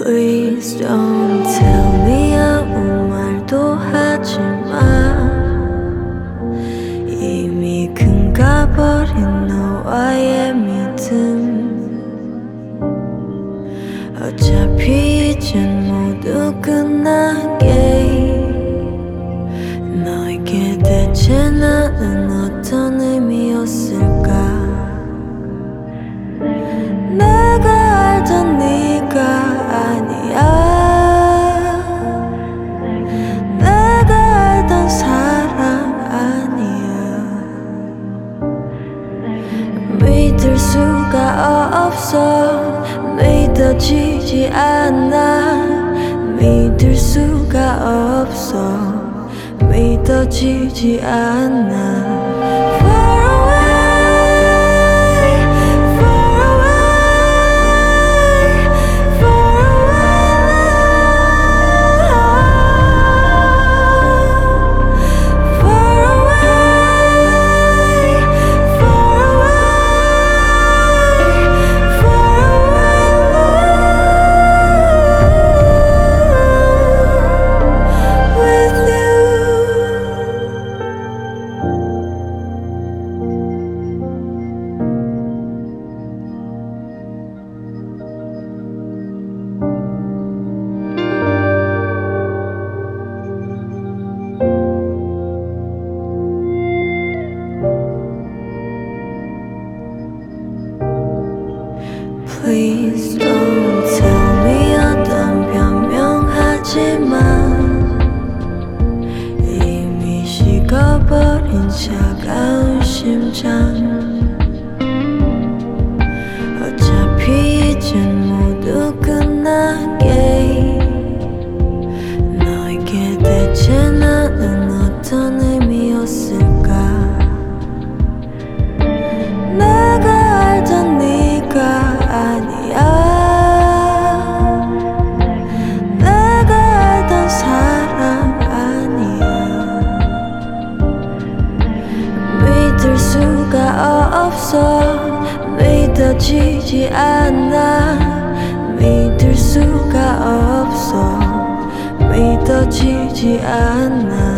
Please don't tell me 아무 말도 하지마. 이미 금가버린 너와의 믿음. 어차피 이젠 모두 끝나게. 너에게 대체 나는 어떤 의미였을까. 내가 알던 네가 아니야. 내가 알던 사랑 아니야. 믿을 수가 없어. 믿어지지 않아. 믿을 수가 없어. 믿어지지 않아. Please don't tell me 어떤 변명하지마. 이미 식어버린 차가운 심장. 어차피 이젠 모두 끝나게. 너에게 대체 나는 어떤 의미였을까. 내가 알던 네가 아니야. 내가 알던 사랑 아니야. 믿을 수가 없어. 믿어지지 않아. 믿을 수가 없어. 믿어지지 않아.